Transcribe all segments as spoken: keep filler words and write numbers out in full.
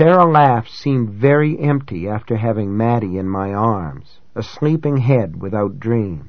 Sarah Laughs seemed very empty after having Mattie in my arms, a sleeping head without dreams.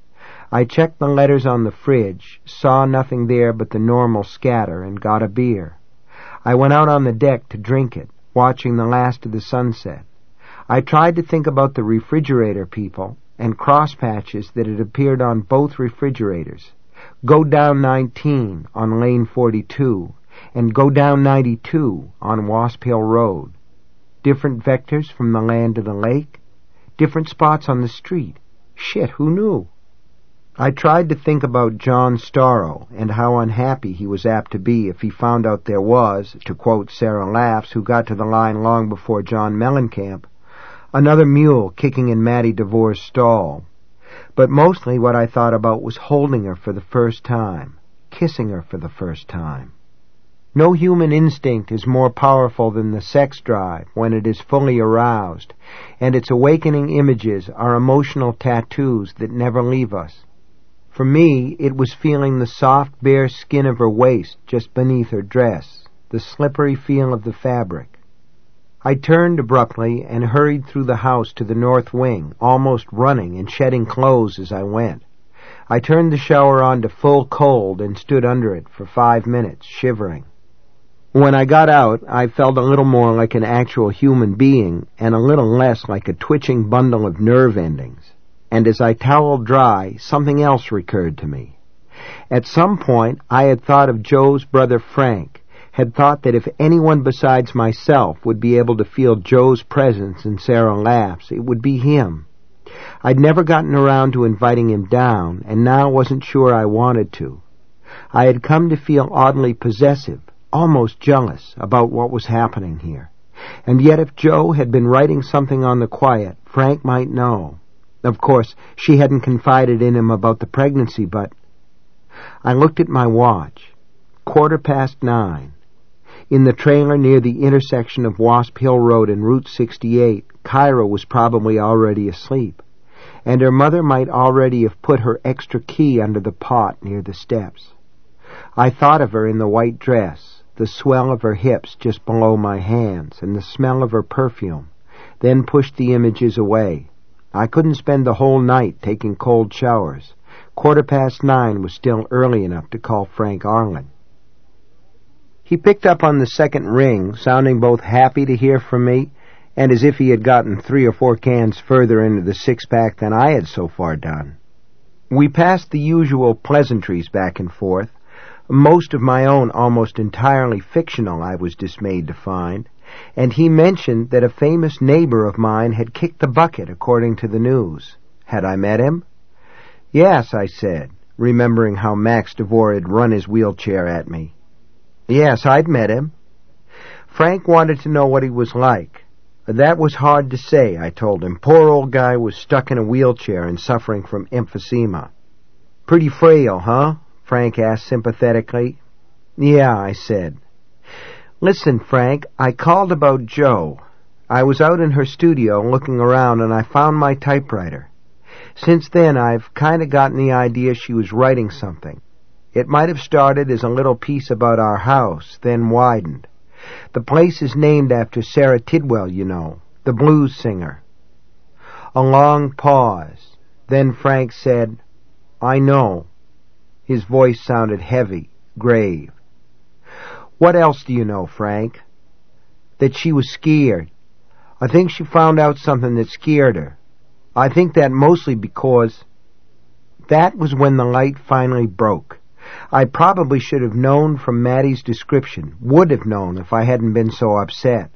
I checked the letters on the fridge, saw nothing there but the normal scatter, and got a beer. I went out on the deck to drink it, watching the last of the sunset. I tried to think about the refrigerator people and cross patches that had appeared on both refrigerators. Go down nineteen on lane forty-two, and go down ninety-two on Wasp Hill Road. Different vectors from the land to the lake, different spots on the street. Shit, who knew? I tried to think about John Storrow and how unhappy he was apt to be if he found out there was, to quote Sarah Laughs, who got to the line long before John Mellencamp, another mule kicking in Mattie DeVore's stall. But mostly what I thought about was holding her for the first time, kissing her for the first time. No human instinct is more powerful than the sex drive when it is fully aroused, and its awakening images are emotional tattoos that never leave us. For me, it was feeling the soft, bare skin of her waist just beneath her dress, the slippery feel of the fabric. I turned abruptly and hurried through the house to the north wing, almost running and shedding clothes as I went. I turned the shower on to full cold and stood under it for five minutes, shivering. When I got out, I felt a little more like an actual human being and a little less like a twitching bundle of nerve endings. And as I toweled dry, something else recurred to me. At some point, I had thought of Joe's brother Frank, had thought that if anyone besides myself would be able to feel Joe's presence in Sarah Laughs, it would be him. I'd never gotten around to inviting him down, and now wasn't sure I wanted to. I had come to feel oddly possessive, almost jealous, about what was happening here. And yet if Joe had been writing something on the quiet, Frank might know. Of course, she hadn't confided in him about the pregnancy, but... I looked at my watch. Quarter past nine. In the trailer near the intersection of Wasp Hill Road and Route sixty-eight, Kyra was probably already asleep, and her mother might already have put her extra key under the pot near the steps. I thought of her in the white dress, the swell of her hips just below my hands, and the smell of her perfume, then pushed the images away. I couldn't spend the whole night taking cold showers. Quarter past nine was still early enough to call Frank Arlen. He picked up on the second ring, sounding both happy to hear from me and as if he had gotten three or four cans further into the six-pack than I had so far done. We passed the usual pleasantries back and forth, most of my own almost entirely fictional, I was dismayed to find, and he mentioned that a famous neighbor of mine had kicked the bucket, according to the news. Had I met him? Yes, I said, remembering how Max DeVore had run his wheelchair at me. Yes, I'd met him. Frank wanted to know what he was like. That was hard to say, I told him. Poor old guy was stuck in a wheelchair and suffering from emphysema. Pretty frail, huh? Frank asked sympathetically. Yeah, I said. Listen, Frank, I called about Joe. I was out in her studio looking around and I found my typewriter. Since then, I've kind of gotten the idea she was writing something. It might have started as a little piece about our house, then widened. The place is named after Sarah Tidwell, you know, the blues singer. A long pause. Then Frank said, I know. His voice sounded heavy, grave. What else do you know, Frank? That she was scared. I think she found out something that scared her. I think that mostly because... That was when the light finally broke. I probably should have known from Mattie's description, would have known if I hadn't been so upset.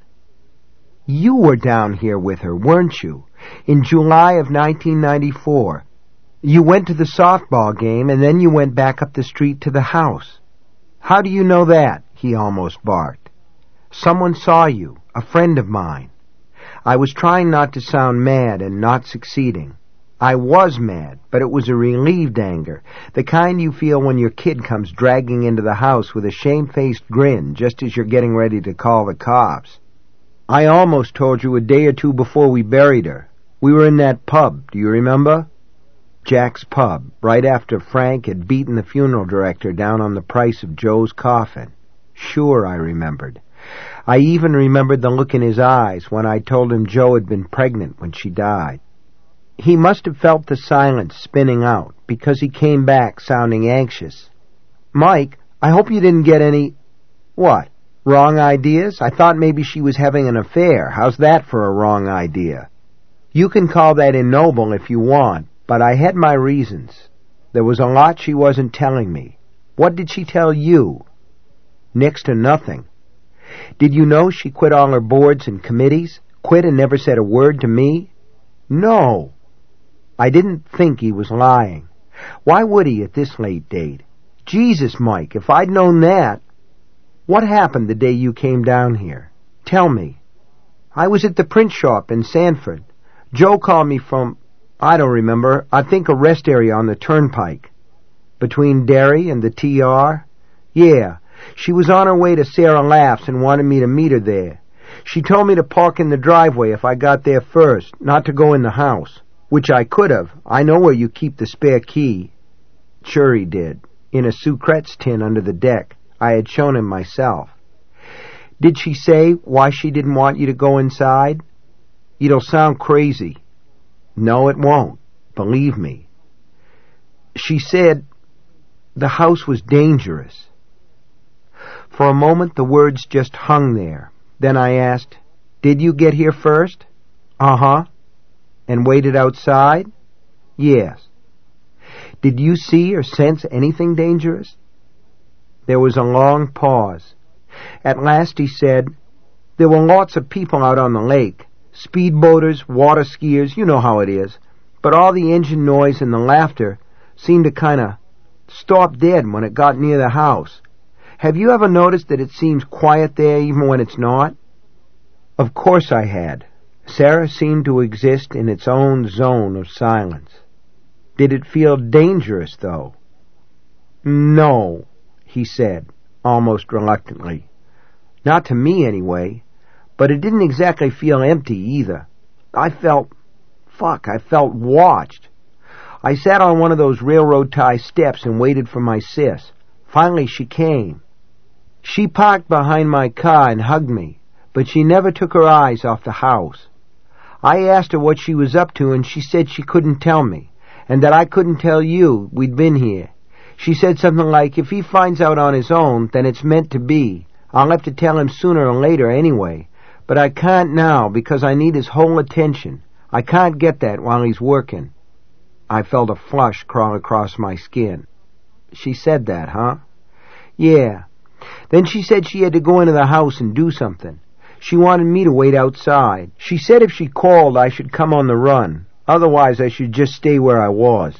You were down here with her, weren't you? In July of nineteen ninety-four. You went to the softball game, and then you went back up the street to the house. How do you know that? He almost barked. Someone saw you, a friend of mine. I was trying not to sound mad and not succeeding. I was mad, but it was a relieved anger, the kind you feel when your kid comes dragging into the house with a shamefaced grin just as you're getting ready to call the cops. I almost told you a day or two before we buried her. We were in that pub, do you remember? Jack's Pub, right after Frank had beaten the funeral director down on the price of Joe's coffin. Sure, I remembered. I even remembered the look in his eyes when I told him Jo had been pregnant when she died. He must have felt the silence spinning out, because he came back sounding anxious. "Mike, I hope you didn't get any—" "What? Wrong ideas? I thought maybe she was having an affair. How's that for a wrong idea?" "You can call that ignoble if you want, but I had my reasons. There was a lot she wasn't telling me." "What did she tell you?" "Next to nothing." "Did you know she quit all her boards and committees? Quit and never said a word to me?" "No." I didn't think he was lying. Why would he at this late date? Jesus, Mike, if I'd known that. "What happened the day you came down here? Tell me." "I was at the print shop in Sanford. Jo called me from, I don't remember, I think a rest area on the turnpike." "Between Derry and the T R? "Yeah. She was on her way to Sarah Laugh's and wanted me to meet her there. She told me to park in the driveway if I got there first, not to go in the house. Which I could have. I know where you keep the spare key." Sure he did. In a Sucrets tin under the deck. I had shown him myself. "Did she say why she didn't want you to go inside?" "It'll sound crazy." "No, it won't. Believe me." "She said the house was dangerous." For a moment the words just hung there. Then I asked, "Did you get here first?" "Uh-huh." "And waited outside?" "Yes." "Did you see or sense anything dangerous?" There was a long pause. At last he said, "There were lots of people out on the lake. Speedboaters, water skiers, you know how it is. But all the engine noise and the laughter seemed to kind of stop dead when it got near the house. Have you ever noticed that it seems quiet there even when it's not?" Of course I had. Sarah seemed to exist in its own zone of silence. "Did it feel dangerous, though?" "No," he said, almost reluctantly. "Not to me, anyway. But it didn't exactly feel empty, either. I felt... fuck, I felt watched. I sat on one of those railroad tie steps and waited for my sis. Finally she came. She parked behind my car and hugged me, but she never took her eyes off the house. I asked her what she was up to, and she said she couldn't tell me, and that I couldn't tell you we'd been here. She said something like, if he finds out on his own, then it's meant to be. I'll have to tell him sooner or later anyway, but I can't now because I need his whole attention. I can't get that while he's working." I felt a flush crawl across my skin. "She said that, huh?" "Yeah. Then she said she had to go into the house and do something. She wanted me to wait outside. She said if she called, I should come on the run. Otherwise, I should just stay where I was.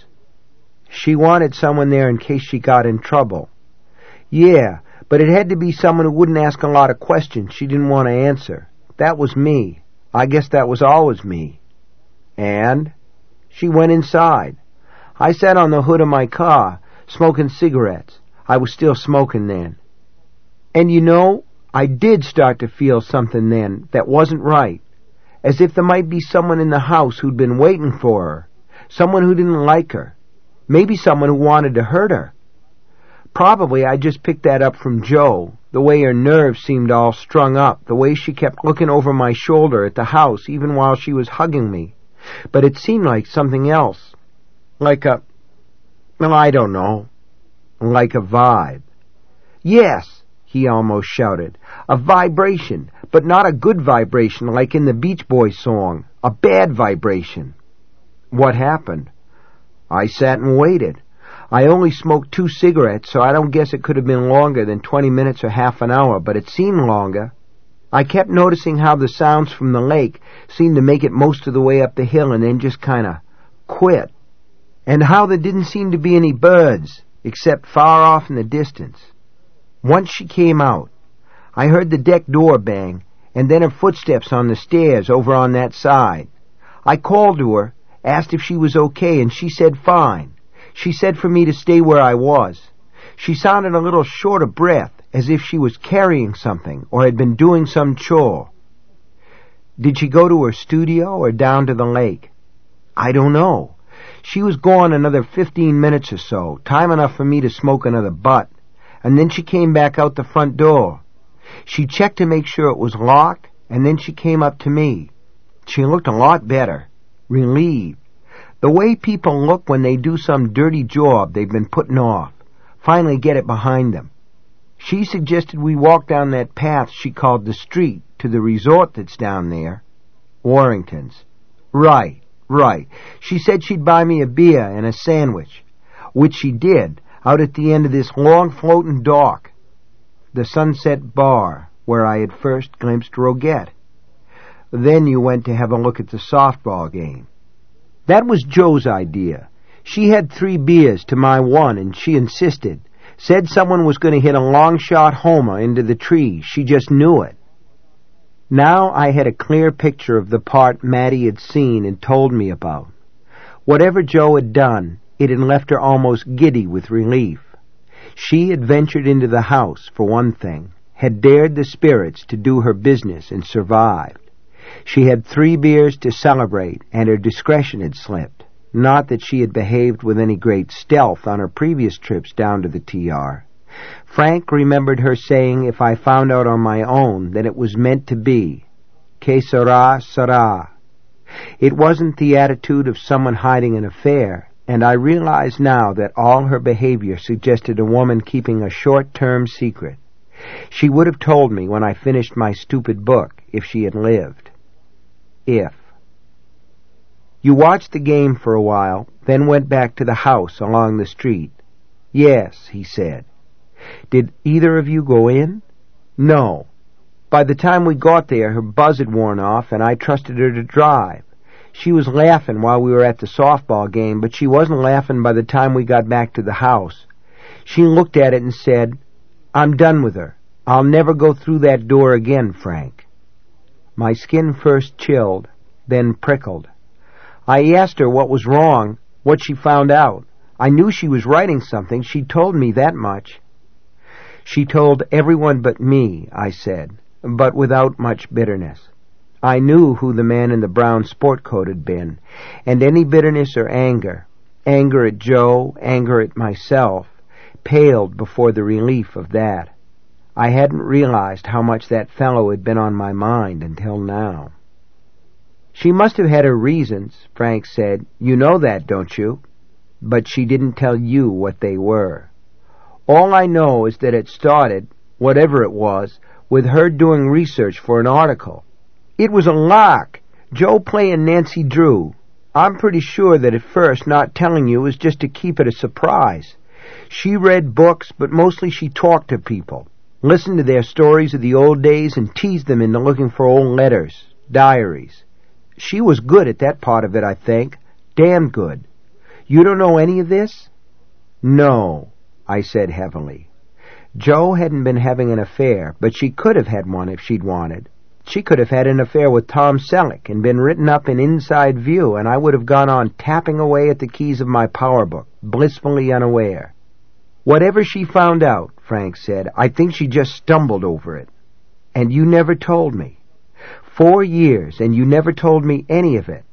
She wanted someone there in case she got in trouble." "Yeah, but it had to be someone who wouldn't ask a lot of questions she didn't want to answer. That was me. I guess that was always me." "And?" "She went inside. I sat on the hood of my car, smoking cigarettes. I was still smoking then. And you know, I did start to feel something then that wasn't right. As if there might be someone in the house who'd been waiting for her. Someone who didn't like her. Maybe someone who wanted to hurt her. Probably I just picked that up from Jo, the way her nerves seemed all strung up, the way she kept looking over my shoulder at the house even while she was hugging me. But it seemed like something else. Like a... well, I don't know. Like a vibe." "Yes," he almost shouted. "A vibration, but not a good vibration like in the Beach Boys song. A bad vibration." "What happened?" "I sat and waited. I only smoked two cigarettes, so I don't guess it could have been longer than twenty minutes or half an hour, but it seemed longer. I kept noticing how the sounds from the lake seemed to make it most of the way up the hill and then just kind of quit. And how there didn't seem to be any birds, except far off in the distance. Once she came out. I heard the deck door bang, and then her footsteps on the stairs over on that side. I called to her, asked if she was okay, and she said fine. She said for me to stay where I was. She sounded a little short of breath, as if she was carrying something or had been doing some chore." "Did she go to her studio or down to the lake?" "I don't know. She was gone another fifteen minutes or so, time enough for me to smoke another butt, and then she came back out the front door. She checked to make sure it was locked, and then she came up to me. She looked a lot better, relieved. The way people look when they do some dirty job they've been putting off, finally get it behind them. She suggested we walk down that path she called the street to the resort that's down there. Warrington's. Right, right. She said she'd buy me a beer and a sandwich, which she did, out at the end of this long floating dock, the Sunset Bar, where I had first glimpsed Roguette. Then you went to have a look at the softball game. That was Joe's idea. She had three beers to my one, and she insisted. Said someone was going to hit a long-shot homer into the tree. She just knew it. Now I had a clear picture of the part Mattie had seen and told me about. Whatever Joe had done, it had left her almost giddy with relief. She had ventured into the house, for one thing, had dared the spirits to do her business and survived. She had three beers to celebrate, and her discretion had slipped. Not that she had behaved with any great stealth on her previous trips down to the T R. Frank remembered her saying if I found out on my own that it was meant to be. Que sera, sera. It wasn't the attitude of someone hiding an affair, and I realized now that all her behavior suggested a woman keeping a short-term secret. She would have told me when I finished my stupid book if she had lived. If. You watched the game for a while, then went back to the house along the street. Yes, he said. Did either of you go in? No. By the time we got there, her buzz had worn off, and I trusted her to drive. She was laughing while we were at the softball game, but she wasn't laughing by the time we got back to the house. She looked at it and said, I'm done with her. I'll never go through that door again, Frank. My skin first chilled, then prickled. I asked her what was wrong, what she found out. I knew she was writing something. She told me that much. She told everyone but me, I said, but without much bitterness. I knew who the man in the brown sport coat had been, and any bitterness or anger, anger at Joe, anger at myself, paled before the relief of that. I hadn't realized how much that fellow had been on my mind until now. She must have had her reasons, Frank said. You know that, don't you? But she didn't tell you what they were. All I know is that it started, whatever it was, with her doing research for an article. It was a lark, Joe playing Nancy Drew. I'm pretty sure that at first not telling you was just to keep it a surprise. She read books, but mostly she talked to people, listened to their stories of the old days, and teased them into looking for old letters, diaries. She was good at that part of it, I think. Damn good. You don't know any of this? No, I said heavily. Joe hadn't been having an affair, but she could have had one if she'd wanted. She could have had an affair with Tom Selleck and been written up in Inside View, and I would have gone on tapping away at the keys of my power book, blissfully unaware. Whatever she found out, Frank said, I think she just stumbled over it. And you never told me. Four years, and you never told me any of it.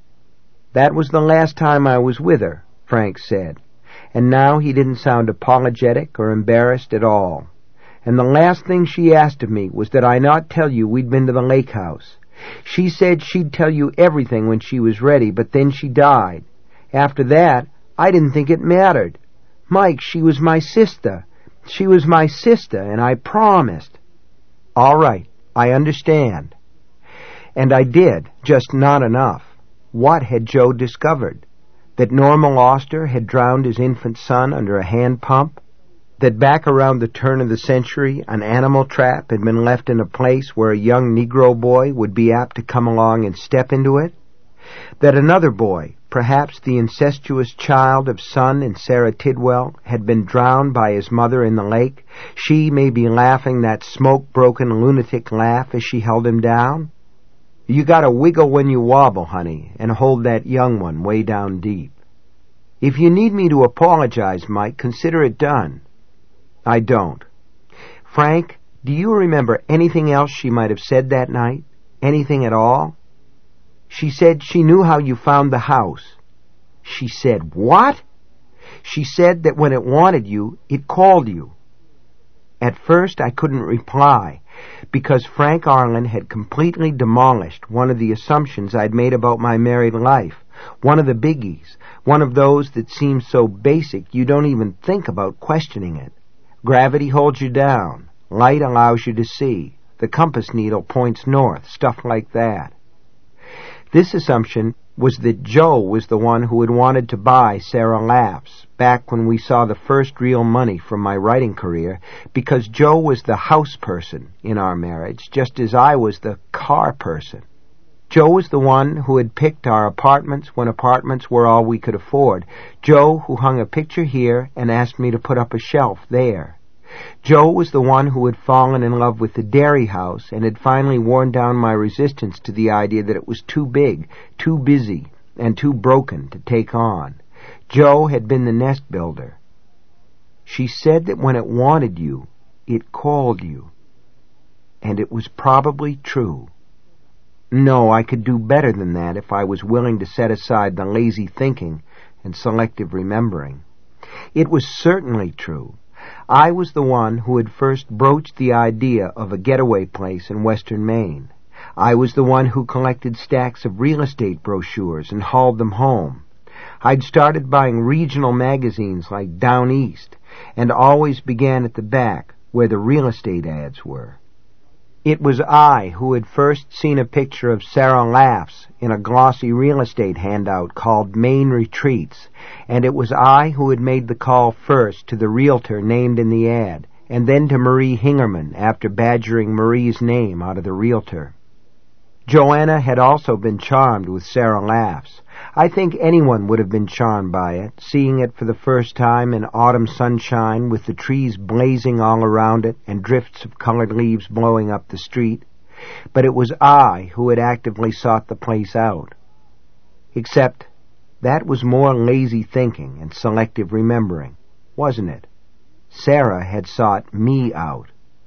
That was the last time I was with her, Frank said, and now he didn't sound apologetic or embarrassed at all. And the last thing she asked of me was that I not tell you we'd been to the lake house. She said she'd tell you everything when she was ready, but then she died. After that, I didn't think it mattered. Mike, she was my sister. She was my sister, and I promised. All right, I understand. And I did, just not enough. What had Joe discovered? That Norma Loster had drowned his infant son under a hand pump? That back around the turn of the century, an animal trap had been left in a place where a young Negro boy would be apt to come along and step into it? That another boy, perhaps the incestuous child of Son and Sarah Tidwell, had been drowned by his mother in the lake, she maybe laughing that smoke-broken lunatic laugh as she held him down? You gotta wiggle when you wobble, honey, and hold that young one way down deep. If you need me to apologize, Mike, consider it done. I don't. Frank, do you remember anything else she might have said that night? Anything at all? She said she knew how you found the house. She said what? She said that when it wanted you, it called you. At first I couldn't reply, because Frank Arlen had completely demolished one of the assumptions I'd made about my married life, one of the biggies, one of those that seems so basic you don't even think about questioning it. Gravity holds you down. Light allows you to see. The compass needle points north, stuff like that. This assumption was that Joe was the one who had wanted to buy Sarah Laughs back when we saw the first real money from my writing career, because Joe was the house person in our marriage, just as I was the car person. Joe was the one who had picked our apartments when apartments were all we could afford. Joe who hung a picture here and asked me to put up a shelf there. Joe was the one who had fallen in love with the dairy house and had finally worn down my resistance to the idea that it was too big, too busy, and too broken to take on. Joe had been the nest builder. She said that when it wanted you, it called you. And it was probably true. No, I could do better than that if I was willing to set aside the lazy thinking and selective remembering. It was certainly true. I was the one who had first broached the idea of a getaway place in western Maine. I was the one who collected stacks of real estate brochures and hauled them home. I'd started buying regional magazines like Down East, and always began at the back where the real estate ads were. It was I who had first seen a picture of Sarah Laughs in a glossy real estate handout called Maine Retreats, and it was I who had made the call first to the realtor named in the ad, and then to Marie Hingerman after badgering Marie's name out of the realtor. Joanna had also been charmed with Sarah Laughs. I think anyone would have been charmed by it, seeing it for the first time in autumn sunshine with the trees blazing all around it and drifts of colored leaves blowing up the street. But it was I who had actively sought the place out. Except that was more lazy thinking and selective remembering, wasn't it? Sarah had sought me out.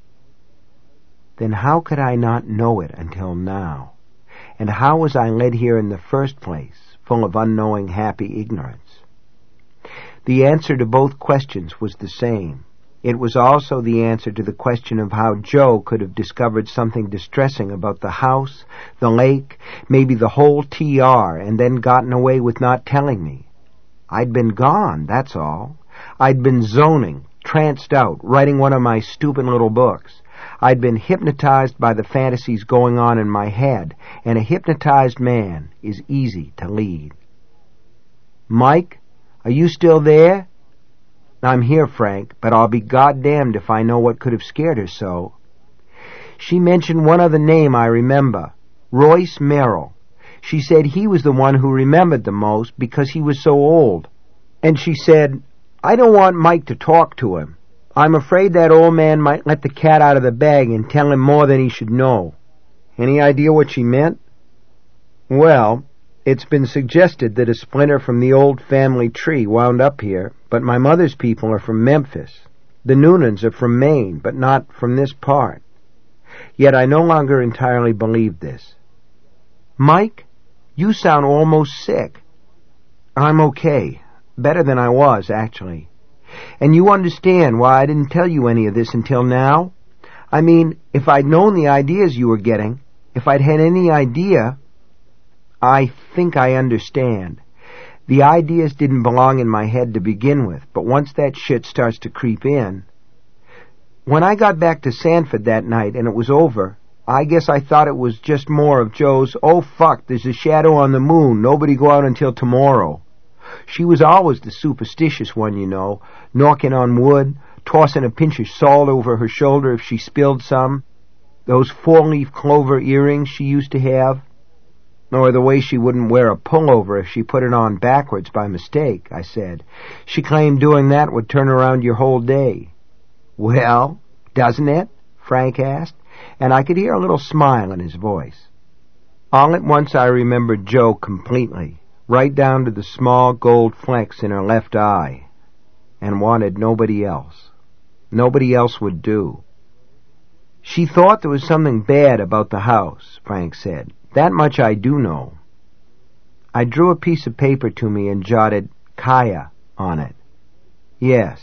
Then how could I not know it until now? And how was I led here in the first place, full of unknowing, happy ignorance? The answer to both questions was the same. It was also the answer to the question of how Joe could have discovered something distressing about the house, the lake, maybe the whole T R, and then gotten away with not telling me. I'd been gone, that's all. I'd been zoning, tranced out, writing one of my stupid little books. I'd been hypnotized by the fantasies going on in my head, and a hypnotized man is easy to lead. Mike, are you still there? I'm here, Frank, but I'll be goddamned if I know what could have scared her so. She mentioned one other name I remember, Royce Merrill. She said he was the one who remembered the most because he was so old. And she said, I don't want Mike to talk to him. I'm afraid that old man might let the cat out of the bag and tell him more than he should know. Any idea what she meant? Well, it's been suggested that a splinter from the old family tree wound up here, but my mother's people are from Memphis. The Noonans are from Maine, but not from this part. Yet I no longer entirely believe this. Mike, you sound almost sick. I'm okay. Better than I was, actually. And you understand why I didn't tell you any of this until now? I mean, if I'd known the ideas you were getting, if I'd had any idea... I think I understand. The ideas didn't belong in my head to begin with, but once that shit starts to creep in... When I got back to Sanford that night and it was over, I guess I thought it was just more of Joe's, oh fuck, there's a shadow on the moon, nobody go out until tomorrow. She was always the superstitious one, you know, knocking on wood, tossing a pinch of salt over her shoulder if she spilled some, those four-leaf clover earrings she used to have, or the way she wouldn't wear a pullover if she put it on backwards by mistake, I said. She claimed doing that would turn around your whole day. Well, doesn't it? Frank asked, and I could hear a little smile in his voice. All at once I remembered Joe completely, right down to the small gold flecks in her left eye, and wanted nobody else. Nobody else would do. She thought there was something bad about the house, Frank said. That much I do know. I drew a piece of paper to me and jotted Kaya on it. Yes,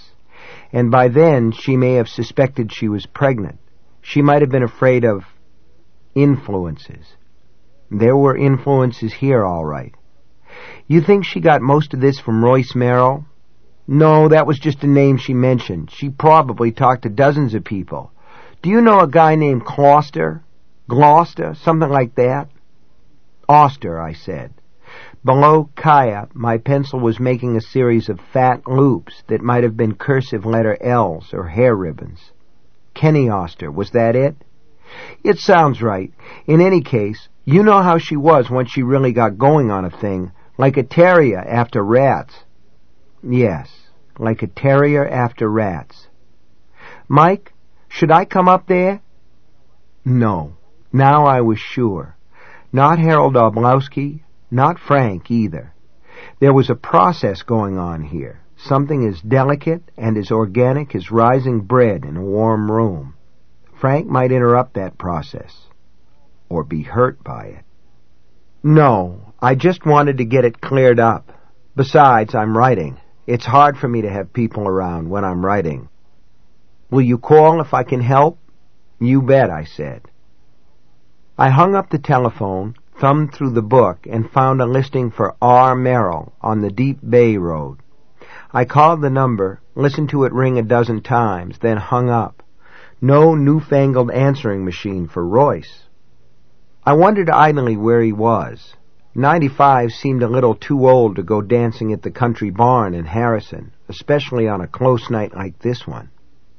And by then she may have suspected she was pregnant. She might have been afraid of influences. There were influences here, all right. You think she got most of this from Royce Merrill? No, that was just a name she mentioned. She probably talked to dozens of people. Do you know a guy named Gloucester? Gloucester? Something like that? Oster, I said. Below Kaya, my pencil was making a series of fat loops that might have been cursive letter L's or hair ribbons. Kenny Oster, was that it? It sounds right. In any case, you know how she was once she really got going on a thing, like a terrier after rats. Yes, like a terrier after rats. Mike, should I come up there? No. Now I was sure. Not Harold Oblowski, not Frank either. There was a process going on here, something as delicate and as organic as rising bread in a warm room. Frank might interrupt that process, or be hurt by it. No, I just wanted to get it cleared up. Besides, I'm writing. It's hard for me to have people around when I'm writing. Will you call if I can help? You bet, I said. I hung up the telephone, thumbed through the book, and found a listing for R. Merrill on the Deep Bay Road. I called the number, listened to it ring a dozen times, then hung up. No newfangled answering machine for Royce. I wondered idly where he was. Ninety-five seemed a little too old to go dancing at the country barn in Harrison, especially on a close night like this one.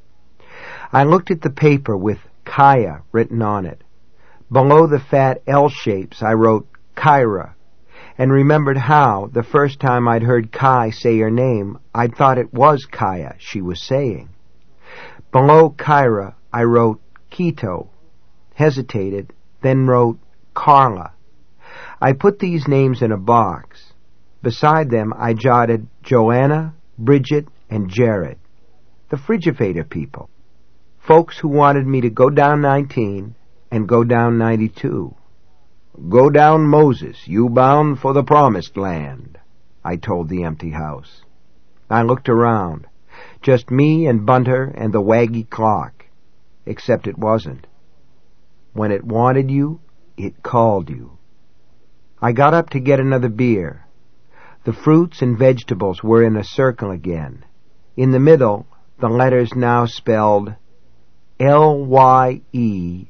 I looked at the paper with Kaya written on it. Below the fat L shapes I wrote Kyra, and remembered how, the first time I'd heard Kai say her name, I'd thought it was Kaya she was saying. Below Kyra I wrote Quito, hesitated, then wrote Carla. I put these names in a box. Beside them I jotted Joanna, Bridget, and Jared, the Frigivator people, folks who wanted me to go down nineteen and go down ninety-two. Go down, Moses, you bound for the promised land, I told the empty house. I looked around. Just me and Bunter and the waggy clock. Except it wasn't. When it wanted you, it called you. I got up to get another beer. The fruits and vegetables were in a circle again. In the middle, the letters now spelled L Y E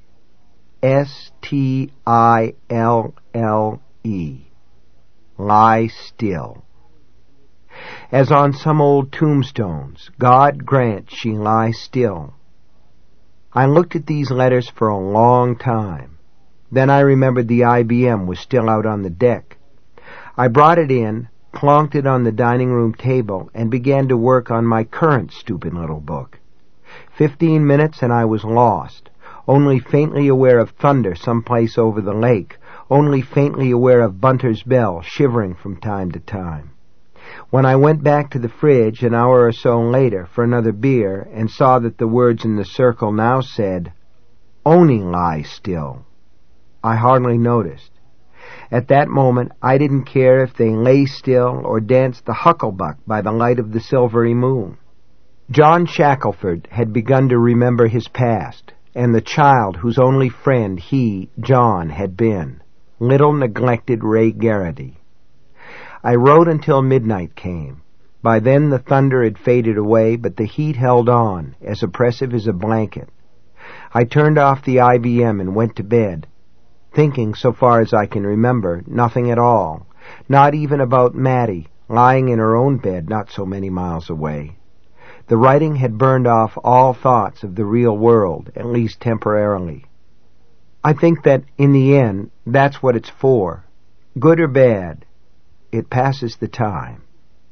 S T I L L E. Lie still. As on some old tombstones, God grant she lie still. I looked at these letters for a long time. Then I remembered the I B M was still out on the deck. I brought it in, plonked it on the dining room table, and began to work on my current stupid little book. Fifteen minutes and I was lost, only faintly aware of thunder someplace over the lake, only faintly aware of Bunter's bell shivering from time to time. When I went back to the fridge an hour or so later for another beer and saw that the words in the circle now said, "Only lie still," I hardly noticed. At that moment I didn't care if they lay still or danced the hucklebuck by the light of the silvery moon. John Shackelford had begun to remember his past, and the child whose only friend he, John, had been, little neglected Ray Garrity. I wrote until midnight came. By then the thunder had faded away, but the heat held on, as oppressive as a blanket. I turned off the I B M and went to bed, thinking, so far as I can remember, nothing at all, not even about Mattie, lying in her own bed not so many miles away. The writing had burned off all thoughts of the real world, at least temporarily. I think that, in the end, that's what it's for. Good or bad, it passes the time.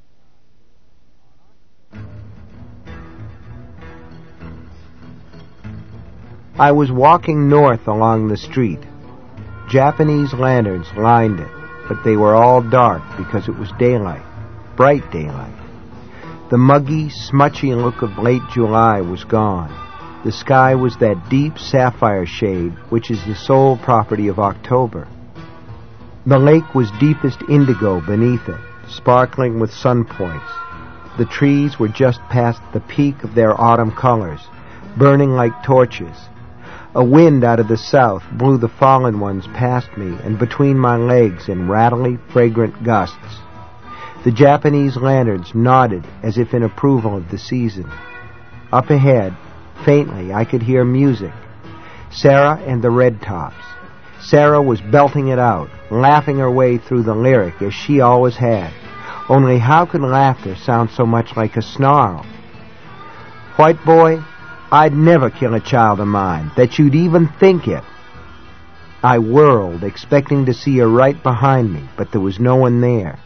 I was walking north along the street. Japanese lanterns lined it, but they were all dark because it was daylight, bright daylight. The muggy, smutchy look of late July was gone. The sky was that deep sapphire shade which is the sole property of October. The lake was deepest indigo beneath it, sparkling with sun points. The trees were just past the peak of their autumn colors, burning like torches. A wind out of the south blew the fallen ones past me and between my legs in rattly, fragrant gusts. The Japanese lanterns nodded as if in approval of the season. Up ahead, faintly, I could hear music. Sarah and the Red Tops. Sarah was belting it out, laughing her way through the lyric as she always had. Only how could laughter sound so much like a snarl? White boy, I'd never kill a child of mine, that you'd even think it. I whirled, expecting to see her right behind me, but there was no one there.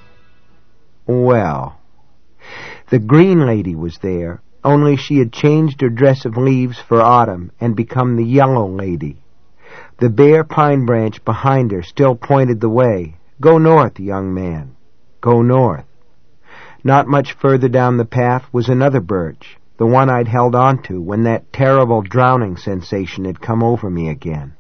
Well, the green lady was there, only she had changed her dress of leaves for autumn and become the yellow lady. The bare pine branch behind her still pointed the way. Go north, young man. Go north. Not much further down the path was another birch, the one I'd held on to when that terrible drowning sensation had come over me again.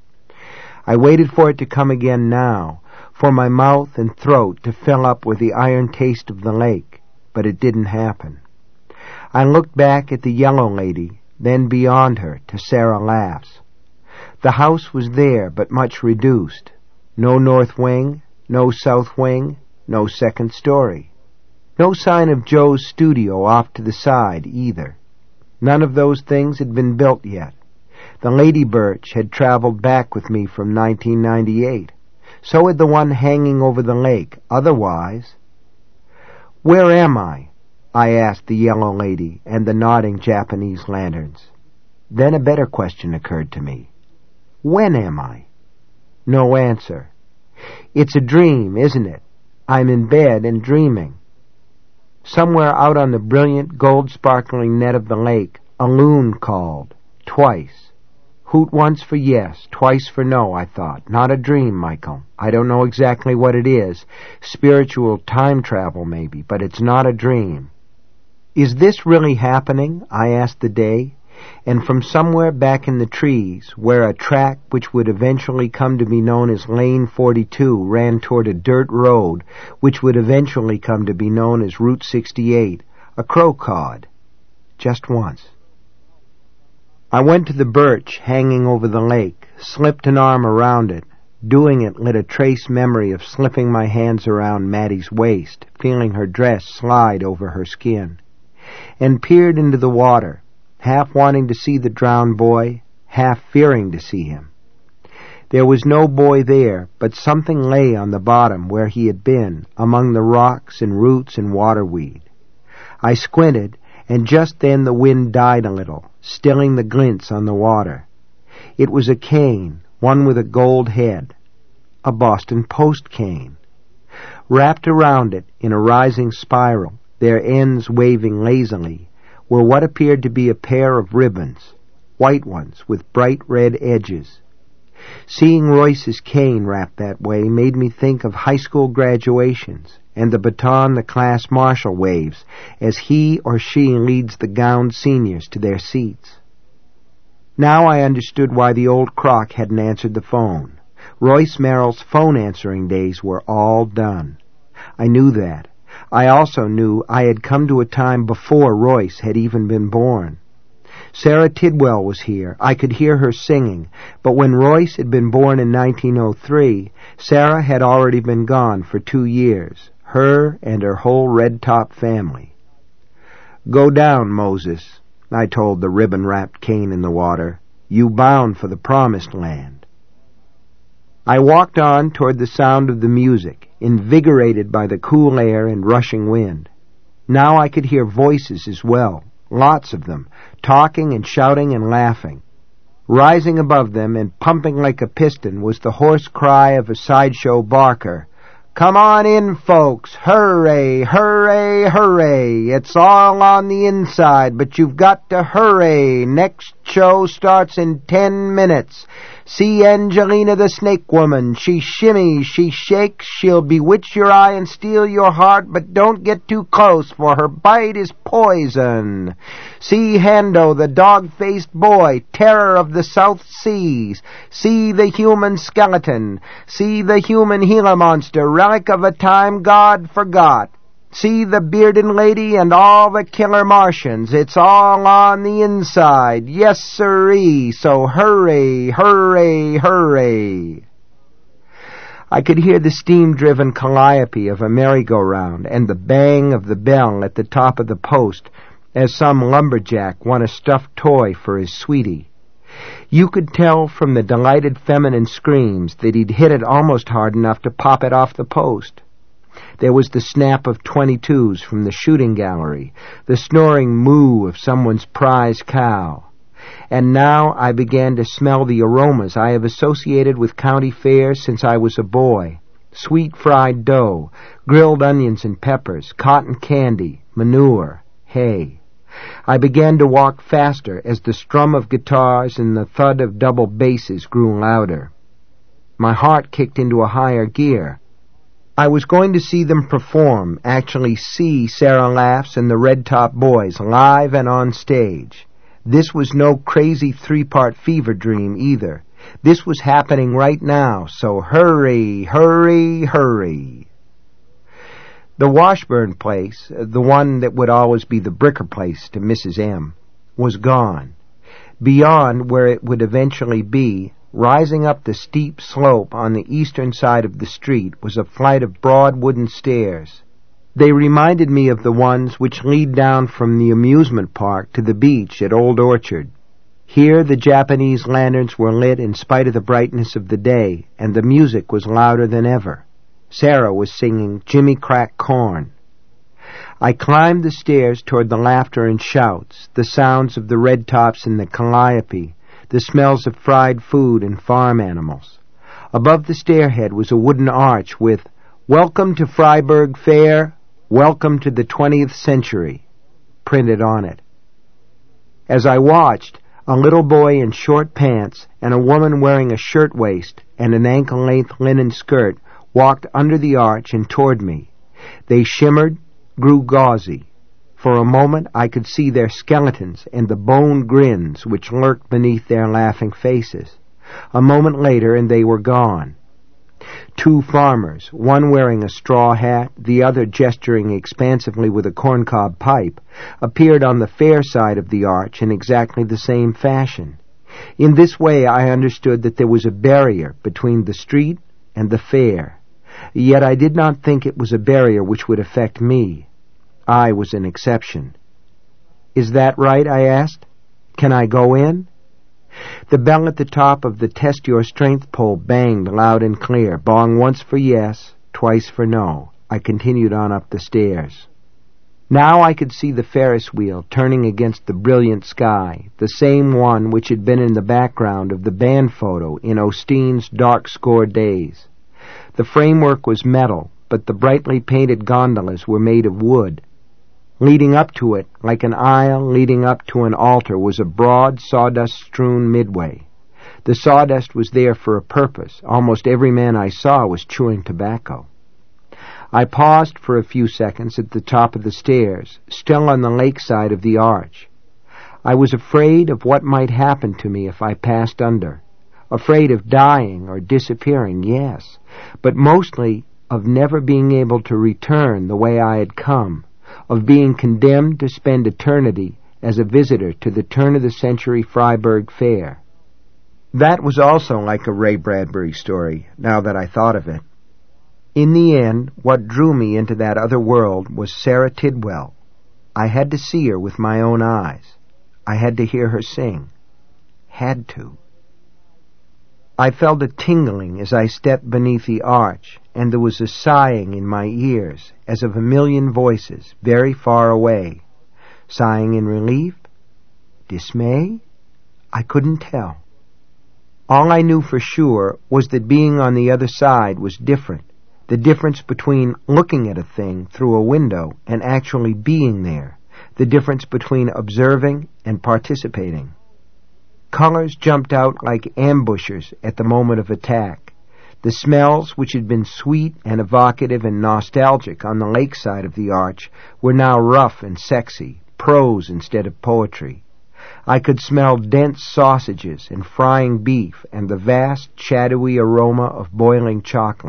I waited for it to come again now, for my mouth and throat to fill up with the iron taste of the lake, but it didn't happen. I looked back at the yellow lady, then beyond her to Sarah Laughs. The house was there, but much reduced. No north wing, no south wing, no second story. No sign of Joe's studio off to the side, either. None of those things had been built yet. The lady birch had traveled back with me from nineteen ninety-eight. So had the one hanging over the lake. Otherwise... Where am I? I asked the yellow lady and the nodding Japanese lanterns. Then a better question occurred to me. When am I? No answer. It's a dream, isn't it? I'm in bed and dreaming. Somewhere out on the brilliant, gold-sparkling net of the lake, a loon called. Twice. Hoot once for yes, twice for no, I thought. Not a dream, Michael. I don't know exactly what it is. Spiritual time travel, maybe, but it's not a dream. Is this really happening? I asked the day. And from somewhere back in the trees, where a track which would eventually come to be known as Lane forty-two ran toward a dirt road, which would eventually come to be known as Route sixty-eight, a crow cawed. Just once. I went to the birch hanging over the lake, slipped an arm around it. Doing it lit a trace memory of slipping my hands around Maddie's waist, feeling her dress slide over her skin, and peered into the water, half wanting to see the drowned boy, half fearing to see him. There was no boy there, but something lay on the bottom where he had been, among the rocks and roots and waterweed. I squinted, and just then the wind died a little, stilling the glints on the water. It was a cane, one with a gold head, a Boston Post cane. Wrapped around it in a rising spiral, their ends waving lazily, were what appeared to be a pair of ribbons, white ones with bright red edges. Seeing Royce's cane wrapped that way made me think of high school graduations and the baton the class marshal waves as he or she leads the gowned seniors to their seats. Now I understood why the old crock hadn't answered the phone. Royce Merrill's phone answering days were all done. I knew that. I also knew I had come to a time before Royce had even been born. Sarah Tidwell was here. I could hear her singing, but when Royce had been born in nineteen oh three, Sarah had already been gone for two years, her and her whole red-top family. Go down, Moses, I told the ribbon-wrapped cane in the water. You bound for the promised land. I walked on toward the sound of the music, invigorated by the cool air and rushing wind. Now I could hear voices as well, lots of them, talking and shouting and laughing. Rising above them and pumping like a piston was the hoarse cry of a sideshow barker. Come on in, folks! Hooray! Hooray! Hooray! It's all on the inside, but you've got to hurry! Next show starts in ten minutes. See Angelina the Snake Woman. She shimmies, she shakes, she'll bewitch your eye and steal your heart, but don't get too close, for her bite is poison. See Hando, the dog-faced boy, terror of the South Seas. See the human skeleton. See the human Gila monster, relic of a time God forgot. See the bearded lady and all the killer Martians. It's all on the inside. Yes, sirree. So hurry, hurry, hurry. I could hear the steam-driven calliope of a merry-go-round and the bang of the bell at the top of the post as some lumberjack won a stuffed toy for his sweetie. You could tell from the delighted feminine screams that he'd hit it almost hard enough to pop it off the post. There was the snap of twenty-twos from the shooting gallery, the snoring moo of someone's prize cow. And now I began to smell the aromas I have associated with county fairs since I was a boy. Sweet fried dough, grilled onions and peppers, cotton candy, manure, hay. I began to walk faster as the strum of guitars and the thud of double basses grew louder. My heart kicked into a higher gear. I was going to see them perform, actually see Sarah Laughs and the Red Top Boys live and on stage. This was no crazy three-part fever dream either. This was happening right now, so hurry, hurry, hurry. The Washburn place, the one that would always be the Bricker place to Missus M, was gone. Beyond where it would eventually be, rising up the steep slope on the eastern side of the street, was a flight of broad wooden stairs. They reminded me of the ones which lead down from the amusement park to the beach at Old Orchard. Here the Japanese lanterns were lit in spite of the brightness of the day, and the music was louder than ever. Sarah was singing Jimmy Crack Corn. I climbed the stairs toward the laughter and shouts, the sounds of the red tops and the calliope, the smells of fried food and farm animals. Above the stairhead was a wooden arch with, "Welcome to Freiburg Fair, welcome to the twentieth century," printed on it. As I watched, a little boy in short pants and a woman wearing a shirtwaist and an ankle-length linen skirt walked under the arch and toward me. They shimmered, grew gauzy. For a moment I could see their skeletons and the bone grins which lurked beneath their laughing faces. A moment later and they were gone. Two farmers, one wearing a straw hat, the other gesturing expansively with a corncob pipe, appeared on the fair side of the arch in exactly the same fashion. In this way I understood that there was a barrier between the street and the fair. Yet I did not think it was a barrier which would affect me. I was an exception. "Is that right?" I asked. "Can I go in?" The bell at the top of the Test Your Strength pole banged loud and clear, bong once for yes, twice for no. I continued on up the stairs. Now I could see the Ferris wheel turning against the brilliant sky, the same one which had been in the background of the band photo in Osteen's dark score days. The framework was metal, but the brightly painted gondolas were made of wood. Leading up to it, like an aisle leading up to an altar, was a broad, sawdust-strewn midway. The sawdust was there for a purpose. Almost every man I saw was chewing tobacco. I paused for a few seconds at the top of the stairs, still on the lakeside of the arch. I was afraid of what might happen to me if I passed under. Afraid of dying or disappearing, yes, but mostly of never being able to return the way I had come, of being condemned to spend eternity as a visitor to the turn-of-the-century Freiburg Fair. That was also like a Ray Bradbury story, now that I thought of it. In the end, what drew me into that other world was Sarah Tidwell. I had to see her with my own eyes. I had to hear her sing. Had to. I felt a tingling as I stepped beneath the arch, and there was a sighing in my ears, as of a million voices, very far away. Sighing in relief? Dismay? I couldn't tell. All I knew for sure was that being on the other side was different. The difference between looking at a thing through a window and actually being there. The difference between observing and participating. Colors jumped out like ambushers at the moment of attack. The smells, which had been sweet and evocative and nostalgic on the lakeside of the arch, were now rough and sexy, prose instead of poetry. I could smell dense sausages and frying beef and the vast, shadowy aroma of boiling chocolate.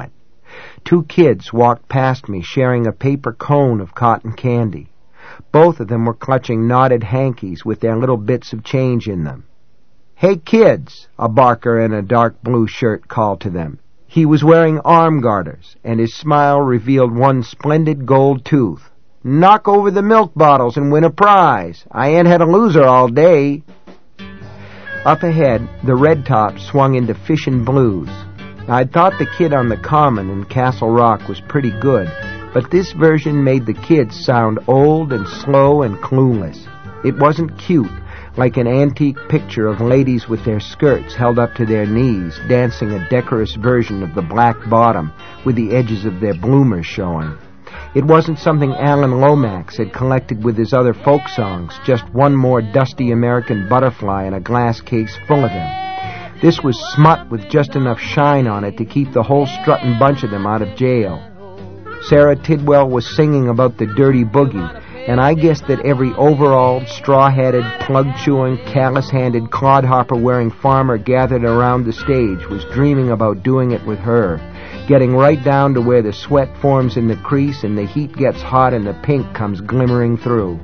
Two kids walked past me sharing a paper cone of cotton candy. Both of them were clutching knotted hankies with their little bits of change in them. "Hey, kids," a barker in a dark blue shirt called to them. He was wearing arm garters, and his smile revealed one splendid gold tooth. "Knock over the milk bottles and win a prize. I ain't had a loser all day." Up ahead, the red top swung into Fishin' Blues. I'd thought the kid on the Common in Castle Rock was pretty good, but this version made the kids sound old and slow and clueless. It wasn't cute, like an antique picture of ladies with their skirts held up to their knees, dancing a decorous version of the Black Bottom with the edges of their bloomers showing. It wasn't something Alan Lomax had collected with his other folk songs, just one more dusty American butterfly in a glass case full of them. This was smut with just enough shine on it to keep the whole strutting bunch of them out of jail. Sarah Tidwell was singing about the dirty boogie, and I guessed that every overalled, straw-hatted, plug-chewing, callous-handed, clodhopper-wearing farmer gathered around the stage was dreaming about doing it with her, getting right down to where the sweat forms in the crease and the heat gets hot and the pink comes glimmering through.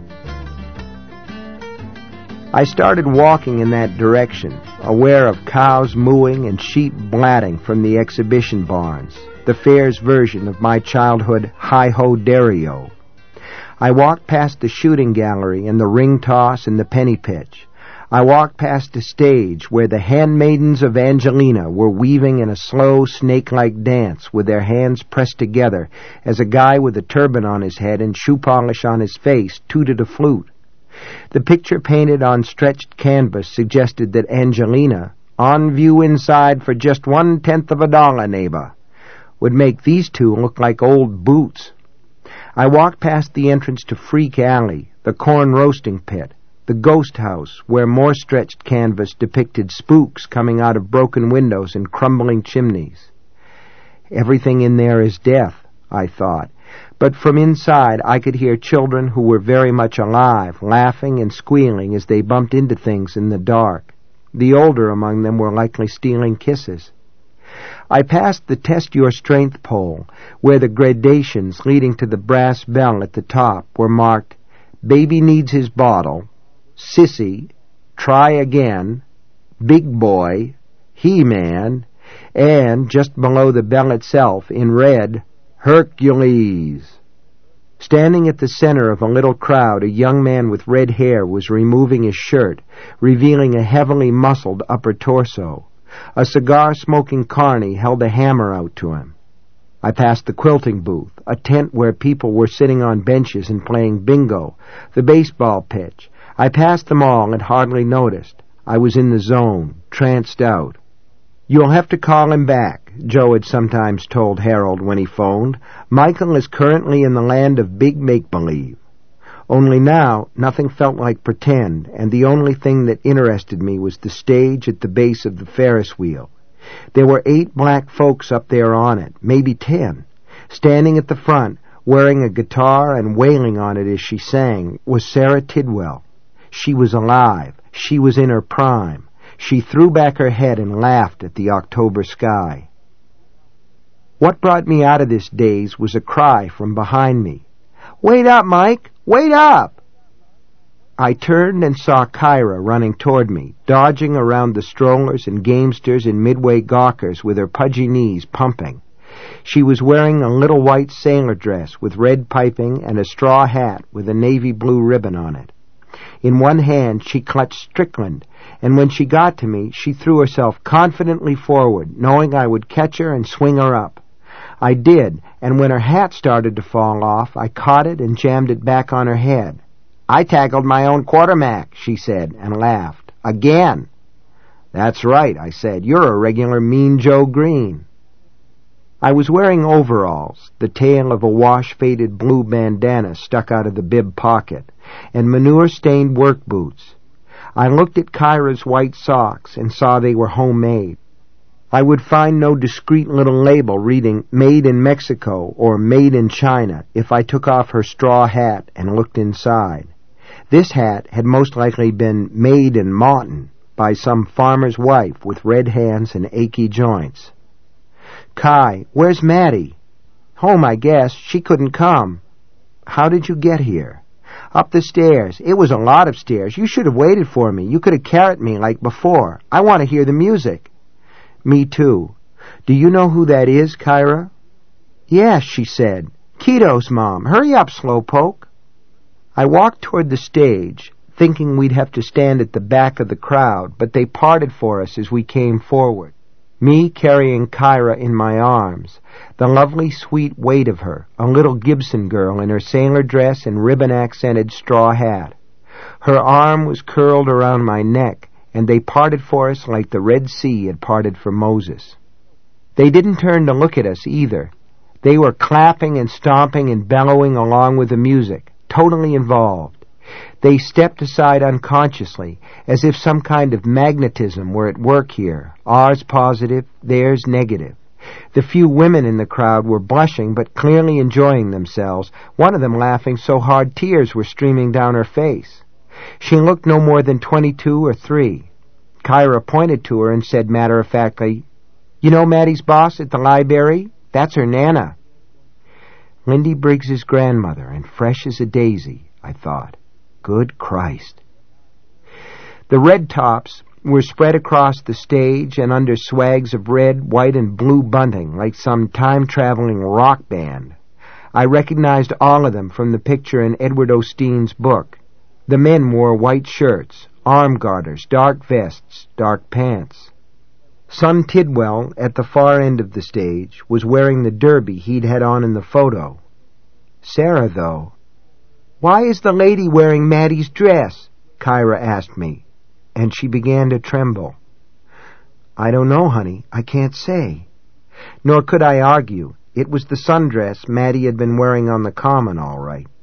I started walking in that direction, aware of cows mooing and sheep blatting from the exhibition barns, the fair's version of my childhood hi-ho-derrio. I walked past the shooting gallery and the ring toss and the penny pitch. I walked past the stage where the handmaidens of Angelina were weaving in a slow, snake-like dance with their hands pressed together as a guy with a turban on his head and shoe polish on his face tooted a flute. The picture painted on stretched canvas suggested that Angelina, on view inside for just one-tenth of a dollar, neighbor, would make these two look like old boots. I walked past the entrance to Freak Alley, the corn roasting pit, the ghost house where more stretched canvas depicted spooks coming out of broken windows and crumbling chimneys. Everything in there is death, I thought, but from inside I could hear children who were very much alive, laughing and squealing as they bumped into things in the dark. The older among them were likely stealing kisses. I passed the Test Your Strength pole, where the gradations leading to the brass bell at the top were marked, Baby Needs His Bottle, Sissy, Try Again, Big Boy, He-Man, and, just below the bell itself, in red, Hercules. Standing at the center of a little crowd, a young man with red hair was removing his shirt, revealing a heavily muscled upper torso. A cigar-smoking carny held a hammer out to him. I passed the quilting booth, a tent where people were sitting on benches and playing bingo, the baseball pitch. I passed them all and hardly noticed. I was in the zone, tranced out. "You'll have to call him back," Joe had sometimes told Harold when he phoned. "Michael is currently in the land of big make-believe." Only now, nothing felt like pretend, and the only thing that interested me was the stage at the base of the Ferris wheel. There were eight black folks up there on it, maybe ten. Standing at the front, wearing a guitar and wailing on it as she sang, was Sarah Tidwell. She was alive. She was in her prime. She threw back her head and laughed at the October sky. What brought me out of this daze was a cry from behind me. "Wait up, Mike! Wait up!" I turned and saw Kyra running toward me, dodging around the strollers and gamesters and midway gawkers with her pudgy knees pumping. She was wearing a little white sailor dress with red piping and a straw hat with a navy blue ribbon on it. In one hand she clutched Strickland, and when she got to me, she threw herself confidently forward, knowing I would catch her and swing her up. I did, and when her hat started to fall off, I caught it and jammed it back on her head. "I tackled my own quarterback," she said, and laughed. "Again." "That's right," I said. "You're a regular Mean Joe Green." I was wearing overalls, the tail of a wash-faded blue bandana stuck out of the bib pocket, and manure-stained work boots. I looked at Kyra's white socks and saw they were homemade. I would find no discreet little label reading Made in Mexico or Made in China if I took off her straw hat and looked inside. This hat had most likely been made in Mawton by some farmer's wife with red hands and achy joints. Kai, where's Maddie? Home, I guess. She couldn't come. How did you get here? Up the stairs. It was a lot of stairs. You should have waited for me. You could have carried me like before. I want to hear the music. Me too. Do you know who that is, Kyra? Yes, she said. Keto's mom. Hurry up, Slowpoke. I walked toward the stage, thinking we'd have to stand at the back of the crowd, but they parted for us as we came forward. Me carrying Kyra in my arms, the lovely sweet weight of her, a little Gibson girl in her sailor dress and ribbon-accented straw hat. Her arm was curled around my neck, and they parted for us like the Red Sea had parted for Moses. They didn't turn to look at us either. They were clapping and stomping and bellowing along with the music, totally involved. They stepped aside unconsciously, as if some kind of magnetism were at work here, ours positive, theirs negative. The few women in the crowd were blushing but clearly enjoying themselves, one of them laughing so hard tears were streaming down her face. She looked no more than twenty-two or three. Kyra pointed to her and said matter-of-factly, "You know Maddie's boss at the library? That's her Nana." Lindy Briggs's grandmother, and fresh as a daisy, I thought. Good Christ. The red tops were spread across the stage and under swags of red, white, and blue bunting, like some time-traveling rock band. I recognized all of them from the picture in Edward Osteen's book. The men wore white shirts, arm garters, dark vests, dark pants. Son Tidwell, at the far end of the stage, was wearing the derby he'd had on in the photo. Sarah, though. "Why is the lady wearing Maddie's dress?" Kyra asked me, and she began to tremble. "I don't know, honey. I can't say." Nor could I argue. It was the sundress Maddie had been wearing on the common, all right.